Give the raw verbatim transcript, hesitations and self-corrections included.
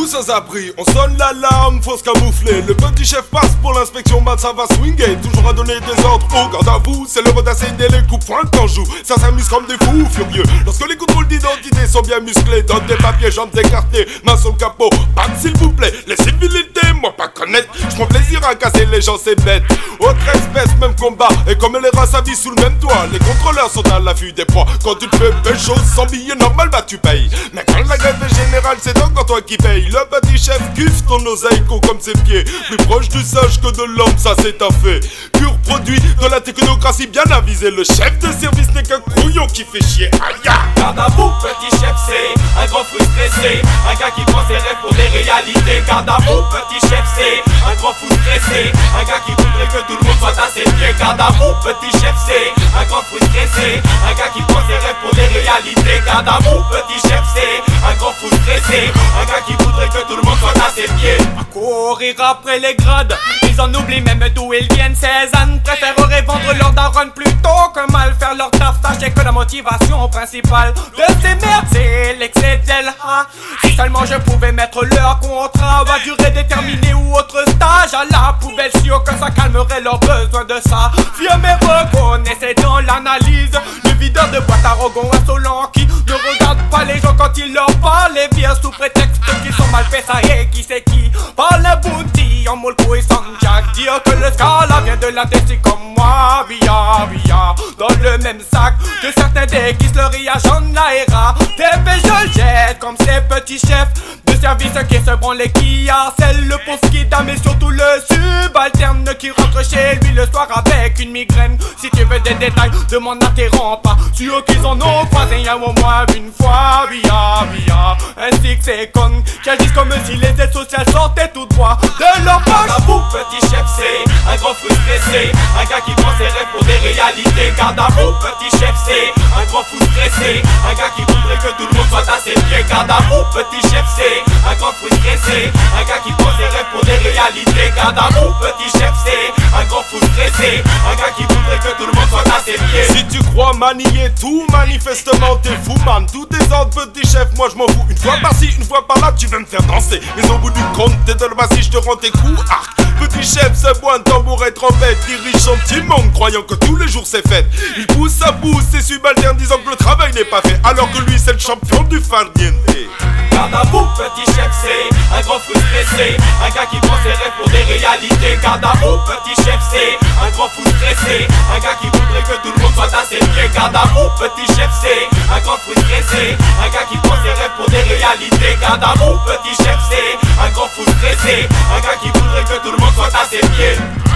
sans abri, on sonne l'alarme, faut se camoufler. Le petit chef passe pour l'inspection, man ça va swinguer. Toujours à donner des ordres, au garde à vous. C'est l'heure d'asséner les coups points quand joue. Ça s'amuse comme des fous furieux. Lorsque les contrôles d'identité sont bien musclés, donne des papiers, jambes écartées, main sur le capot. Bam s'il vous plaît, les civilités, moi pas connaître. J'prends plaisir à casser les gens, c'est bête. Autre espèce, même combat. Et comme les races à vie sous le même toit, les contrôleurs sont à l'affût des proies. Quand tu te fais belle chose sans billet normal, bah tu payes. Mais quand la grève est générale, c'est encore toi qui paye. Le petit chef kiffe ton oseille comme ses pieds. Plus proche du sage que de l'homme, ça c'est un fait. Pur produit de la technocratie bien avisée. Le chef de service n'est qu'un couillon qui fait chier. Aïe. Garde à vous, petit chef, c'est un grand frustré, c'est un gars qui prend ses rêves pour des réalités. Garde à vous, petit chef, c'est un grand fou stressé, un gars qui voudrait que tout le monde soit à ses pieds. Garde à vous, petit chef, c'est un grand fou stressé, un gars qui prend ses rêves pour des réalités. Garde à vous, petit chef, c'est un grand fou stressé, un gars qui voudrait que tout le monde soit à ses pieds. À courir après les grades, ils en oublient même d'où ils viennent. Ces ânes préféreraient vendre leur daronne plutôt que mal faire leur taf. Sachez que la motivation principale de ces merdes, c'est l'excès d'elle. Si seulement je pouvais mettre leur contrat à durée déterminée ou autre stage à la poubelle, sûr que ça calmerait leur besoin de ça. Vieux mais reconnaissez dans l'analyse le videur de boîte arrogant insolent qui ne regarde pas les gens quand ils leur parlent et vient sous prétexte qu'ils sont mal faits. Ça y est, qui c'est qui parle le bounty en molko et sans jack. Dire que le scala vient de l'intestin comme moi, via via dans le même sac que certains déguisent le riage en aéra. T P je le jette comme ces petits chefs de service qui se branlent et qui harcèlent le pauvre kidam mais surtout le subalterne qui rentre chez lui le soir avec une migraine. Si tu veux des détails, demande à tes pas sûr qu'ils en ont croisé un au moins une fois, via via. Ainsi que ces cons qui agissent comme si les aides sociales sortaient tout droit de leur poche. Garde à vous, petit chef, c'est un grand frustré, c'est un gars qui prend ses rêves pour des réalités. Garde à vous, petit chef, c'est un grand fou stressé, un gars qui voudrait que tout le monde soit à ses pieds. Garde à vous, petit chef, c'est un grand fou stressé, un gars qui prend ses rêves pour des réalités. Garde à vous, petit chef, c'est un grand fou stressé, un gars qui voudrait que tout le monde soit à ses pieds. Si tu crois manier tout, manifestement t'es fou man. Tous tes ordres, petit chef, moi je m'en fous. Une fois par-ci, une fois par-là, tu veux me faire danser. Mais au bout du compte, t'es de le je te rends tes coups. Arc, petit chef, se boit un tambour et trompette. Dirige son petit monde, croyant que tous les jours c'est fête. Il pousse à pousse ses subalternes, disant que le travail n'est pas fait, alors que lui c'est le champion du farniente. Garde à vous, petit chef, c'est un grand fou stressé, un gars qui prend ses rêves pour des réalités. Garde à vous, petit chef, c'est un grand fou stressé, un gars qui voudrait que tout le monde soit à ses pieds. Garde à vous, petit chef, c'est un grand fou stressé, un gars qui prend ses rêves pour des réalités. Garde à vous, petit chef, c'est un grand fou stressé, un gars qui voudrait que tout le monde soit à ses pieds.